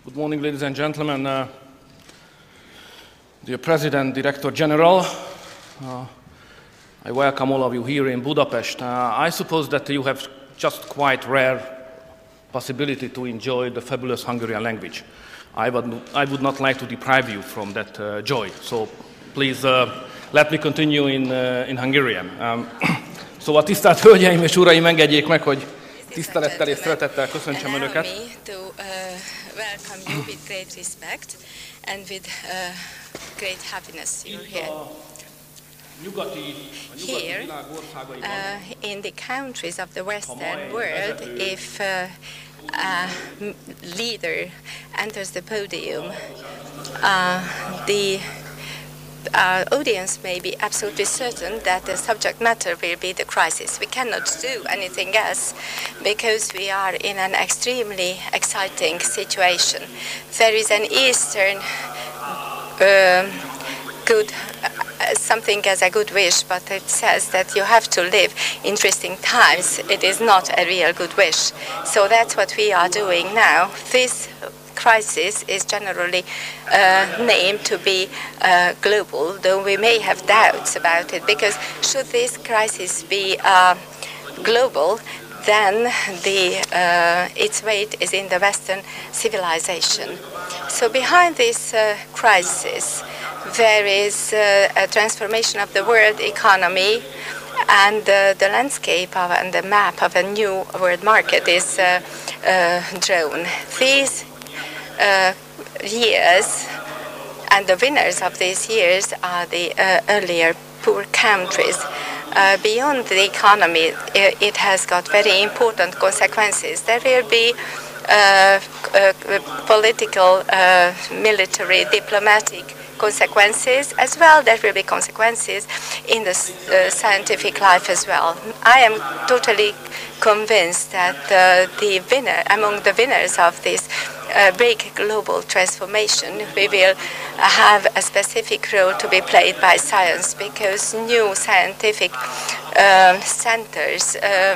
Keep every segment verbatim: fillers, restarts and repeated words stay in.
Good morning, ladies and gentlemen. Uh, dear President, Director General, uh, I welcome all of you here in Budapest. Uh, I suppose that you have just quite rare possibility to enjoy the fabulous Hungarian language. I would, I would not like to deprive you from that uh, joy. So please uh, let me continue in, uh, in Hungarian. Um, szóval tisztelt Hölgyeim és Uraim, engedjék meg, hogy tisztelettel és szeretettel köszöntsem Önöket. Welcome you with great respect and with uh, great happiness you're here. Here, uh, in the countries of the Western world, if uh, a leader enters the podium, uh, the our audience may be absolutely certain that the subject matter will be the crisis. We cannot do anything else because we are in an extremely exciting situation. There is an Eastern uh, good, uh, something as a good wish, but it says that you have to live interesting times. It is not a real good wish. So that's what we are doing now. This crisis is generally uh, named to be uh, global, though we may have doubts about it, because should this crisis be uh, global, then the, uh, its weight is in the Western civilization. So behind this uh, crisis, there is uh, a transformation of the world economy, and uh, the landscape of, and the map of a new world market is uh, uh, drawn. These Uh, years, and the winners of these years are the uh, earlier poor countries. Uh, beyond the economy, it, it has got very important consequences. There will be uh, uh, political, uh, military, diplomatic consequences as well. There will be consequences in the uh, scientific life as well. I am totally convinced that uh, the winner, among the winners of this Uh, big global transformation, we will uh, have a specific role to be played by science, because new scientific um, centers um,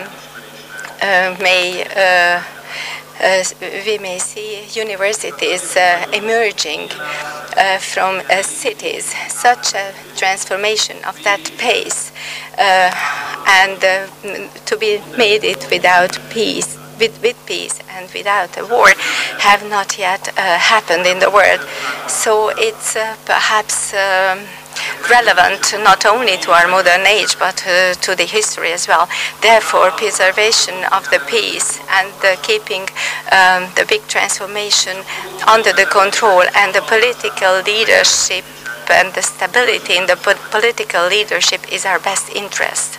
uh, may uh, uh, we may see universities uh, emerging uh, from uh, cities. Such a transformation of that pace uh, and uh, to be made it without peace. With, with peace and without a war have not yet uh, happened in the world. So it's uh, perhaps um, relevant not only to our modern age but uh, to the history as well. Therefore, preservation of the peace and uh, keeping um, the big transformation under the control, and the political leadership and the stability in the po political leadership is our best interest.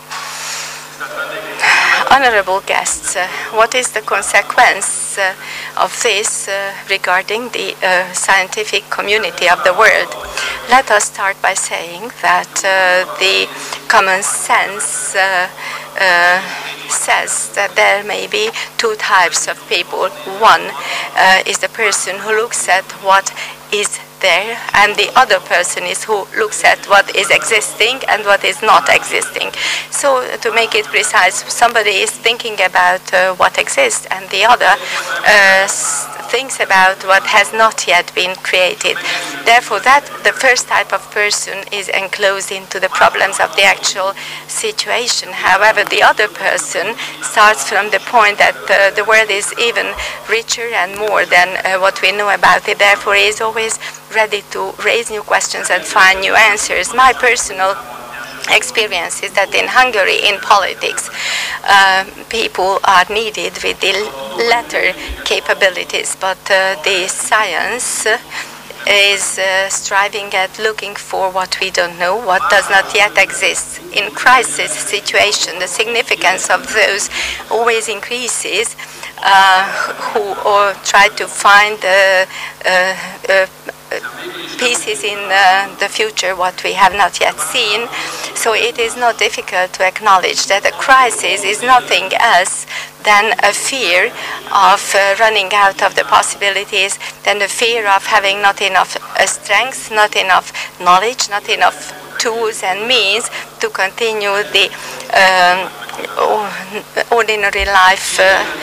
Honorable guests, uh, what is the consequence uh, of this uh, regarding the uh, scientific community of the world? Let us start by saying that uh, the common sense uh, uh, says that there may be two types of people. One uh, is the person who looks at what is there, and the other person is who looks at what is existing and what is not existing. So to make it precise, somebody is thinking about uh, what exists, and the other uh, thinks about what has not yet been created. Therefore, that the first type of person is enclosed into the problems of the actual situation. However, the other person starts from the point that uh, the world is even richer and more than uh, what we know about it. Therefore, he is always ready to raise new questions and find new answers. My personal experience is that in Hungary, in politics, uh, people are needed with the latter capabilities, but uh, the science is uh, striving at looking for what we don't know, what does not yet exist. In crisis situation, the significance of those always increases, uh, who or try to find uh, uh, uh, pieces in uh, the future what we have not yet seen. So it is not difficult to acknowledge that a crisis is nothing else than a fear of uh, running out of the possibilities, than the fear of having not enough uh, strength, not enough knowledge, not enough tools and means to continue the um, ordinary life uh,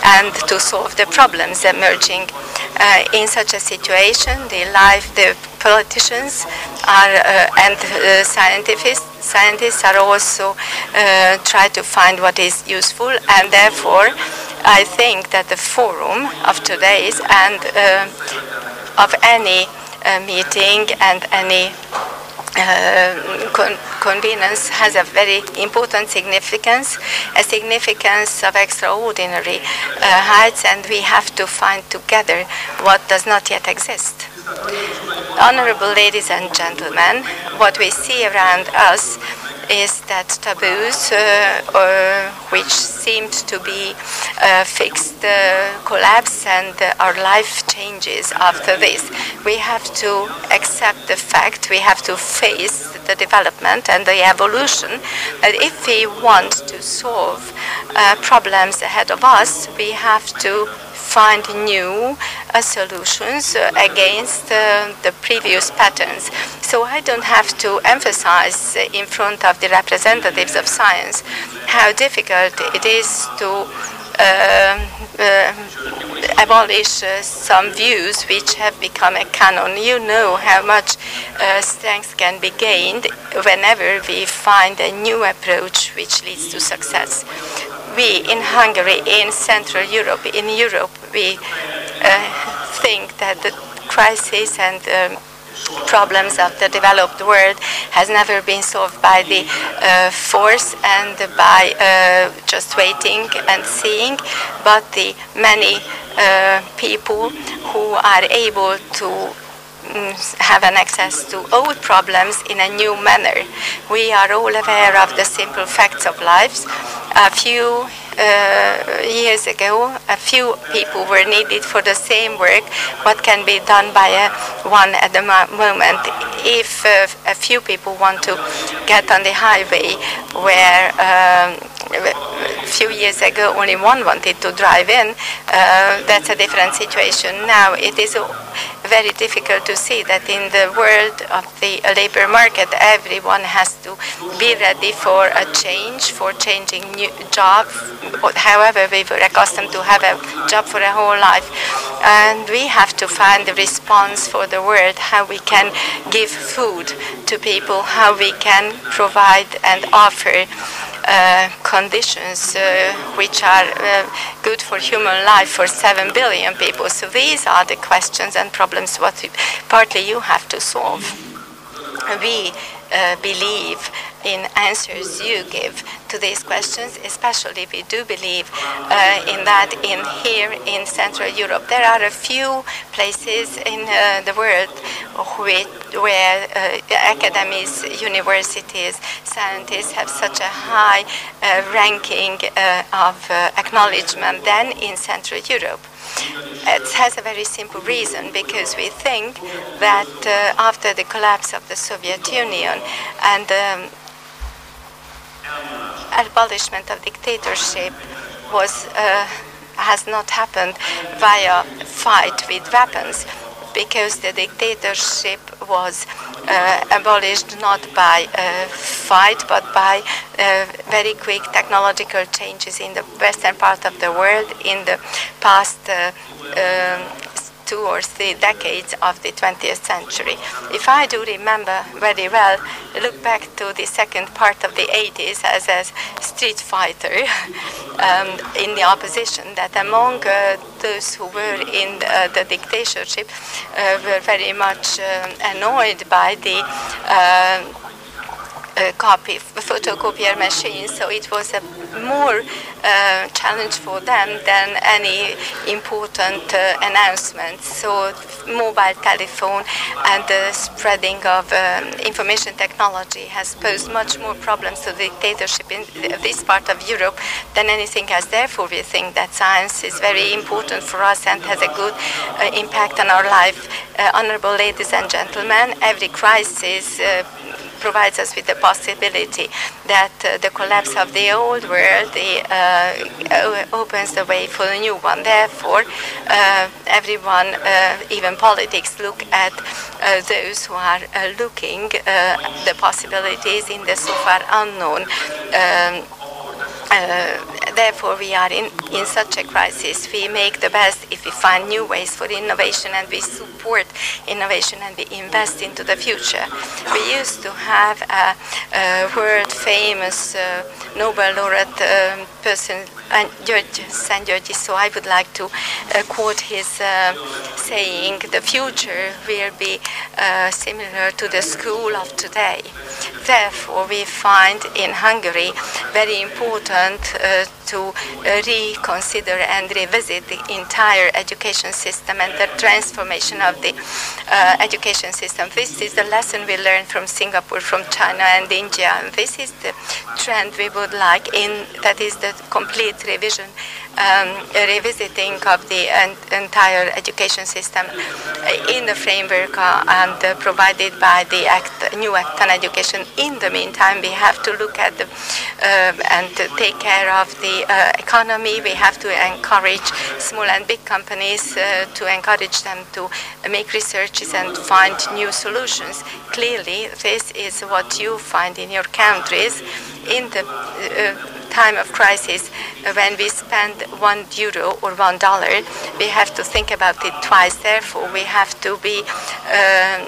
and to solve the problems emerging. Uh, in such a situation, the life, the politicians are, uh, and uh, scientists, scientists are also uh, try to find what is useful, and therefore I think that the forum of today's and uh, of any uh, meeting and any Uh, con convenience has a very important significance, a significance of extraordinary uh, heights, and we have to find together what does not yet exist. Honorable ladies and gentlemen, what we see around us is that taboos, uh, uh, which seemed to be uh, fixed, uh, collapse, and uh, our life changes after this. We have to accept the fact, we have to face the development and the evolution, that if we want to solve uh, problems ahead of us, we have to find new uh, solutions uh, against uh, the previous patterns. So I don't have to emphasize uh, in front of the representatives of science how difficult it is to uh, uh, abolish uh, some views which have become a canon. You know how much uh, strength can be gained whenever we find a new approach which leads to success. We in Hungary, in Central Europe, in Europe, we uh, think that the crisis and um, problems of the developed world has never been solved by the uh, force and by uh, just waiting and seeing, but the many uh, people who are able to have an access to old problems in a new manner. We are all aware of the simple facts of life. A few uh, years ago, a few people were needed for the same work, what can be done by a, one at the mo moment. If uh, a few people want to get on the highway where um, a few years ago only one wanted to drive in, uh, that's a different situation. Now it is very difficult to see that in the world of the labor market, everyone has to be ready for a change, for changing new job. However, we were accustomed to have a job for a whole life. And we have to find a response for the world, how we can give food to people, how we can provide and offer Uh, conditions uh, which are uh, good for human life for seven billion people. So these are the questions and problems what we, partly you have to solve. We uh, believe in answers you give to these questions, especially we do believe uh, in that in here in Central Europe. There are a few places in uh, the world which, where uh, academies, universities, scientists have such a high uh, ranking uh, of uh, acknowledgement than in Central Europe. It has a very simple reason, because we think that uh, after the collapse of the Soviet Union and um, abolishment of dictatorship was uh, has not happened via fight with weapons, because the dictatorship was uh, abolished not by uh, fight but by uh, very quick technological changes in the western part of the world in the past uh, um, two or three decades of the twentieth century. If I do remember very well, look back to the second part of the eighties as a street fighter um, in the opposition, that among uh, those who were in uh, the dictatorship uh, were very much uh, annoyed by the uh, Uh, copy photocopier machines, so it was a more uh, challenge for them than any important uh, announcement. So mobile telephone and the spreading of um, information technology has posed much more problems to the dictatorship in this part of Europe than anything else. Therefore, we think that science is very important for us and has a good uh, impact on our life. Uh, honorable ladies and gentlemen, every crisis uh, provides us with the possibility that uh, the collapse of the old world the, uh, opens the way for a new one. Therefore, uh, everyone, uh, even politics, look at uh, those who are uh, looking uh, the possibilities in the so far unknown um, Uh, therefore, we are in, in such a crisis. We make the best if we find new ways for innovation and we support innovation and we invest into the future. We used to have a, a world-famous uh, Nobel laureate um, person, uh, George Saint George, so I would like to uh, quote his uh, saying, "The future will be uh, similar to the school of today." Therefore, we find in Hungary very important uh, to uh, reconsider and revisit the entire education system and the transformation of the uh, education system. This is the lesson we learned from Singapore, from China and India. And this is the trend we would like in, that is the complete revision, um, revisiting of the en entire education system in the framework uh, and uh, provided by the act, new Act on Education. In the meantime, we have to look at the, uh, and to take care of the uh, economy. We have to encourage small and big companies uh, to encourage them to make researches and find new solutions. Clearly, this is what you find in your countries. In the uh, time of crisis, uh, when we spend one euro or one dollar, we have to think about it twice. Therefore, we have to be uh,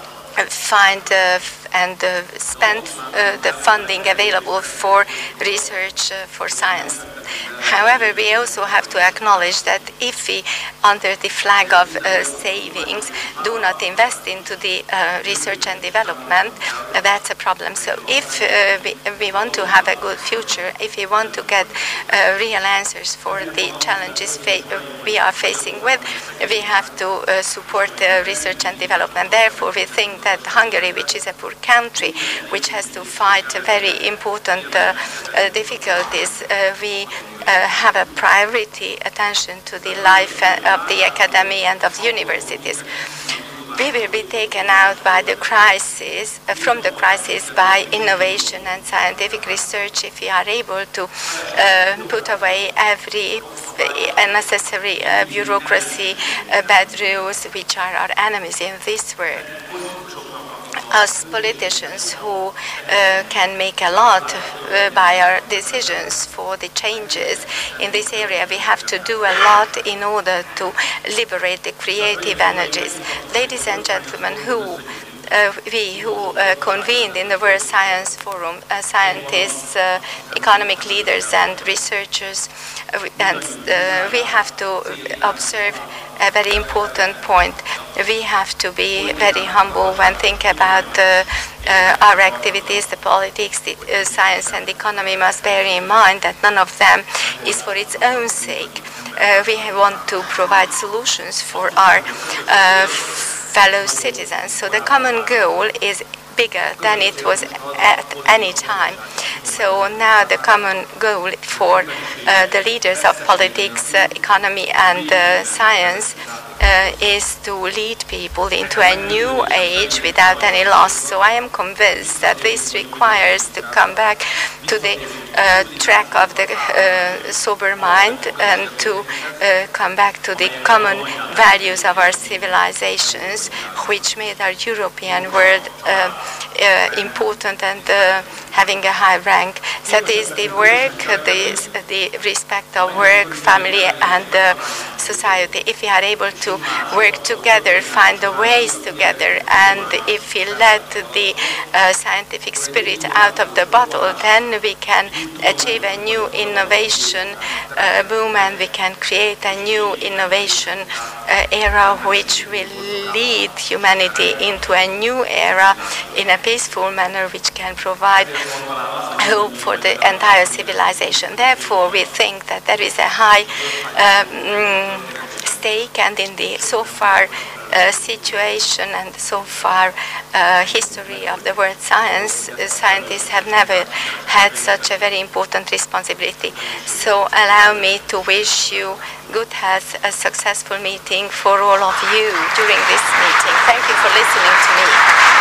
find uh, and uh, spend uh, the funding available for research uh, for science. However, we also have to acknowledge that if we, under the flag of uh, savings, do not invest into the uh, research and development, uh, that's a problem. So if uh, we, we want to have a good future, if we want to get uh, real answers for the challenges fa we are facing with, we have to uh, support uh, research and development. Therefore, we think that Hungary, which is a poor country, which has to fight very important uh, uh, difficulties, uh, we Uh, have a priority attention to the life uh, of the academy and of the universities. We will be taken out by the crisis, uh, from the crisis by innovation and scientific research if we are able to uh, put away every unnecessary uh, bureaucracy, uh, bad rules, which are our enemies in this world. Us politicians who uh, can make a lot uh, by our decisions for the changes in this area, we have to do a lot in order to liberate the creative energies. Ladies and gentlemen, who Uh, we who uh, convened in the World Science Forum, uh, scientists, uh, economic leaders and researchers, uh, and uh, we have to observe a very important point. We have to be very humble when thinking about uh, uh, our activities. The politics, the uh, science and economy must bear in mind that none of them is for its own sake. Uh, we want to provide solutions for our uh, fellow citizens. So the common goal is bigger than it was at any time. So now the common goal for uh, the leaders of politics, uh, economy and uh, science uh, is to lead people into a new age without any loss. So I am convinced that this requires to come back to the uh, track of the uh, sober mind and to uh, come back to the common values of our civilizations, which made our European world uh, uh, important and uh, having a high rank. So that is the work, the, the respect of work, family and uh, society. If we are able to work together, find the ways together, and if we let the uh, scientific spirit out of the bottle, then we can achieve a new innovation uh, boom, and we can create a new innovation uh, era which will lead humanity into a new era in a peaceful manner, which can provide hope for the entire civilization. Therefore, we think that there is a high um, stake, and in the so far uh, situation and so far uh, history of the world science, uh, scientists have never had such a very important responsibility. So allow me to wish you good health, a successful meeting for all of you during this meeting. Thank you for listening to me.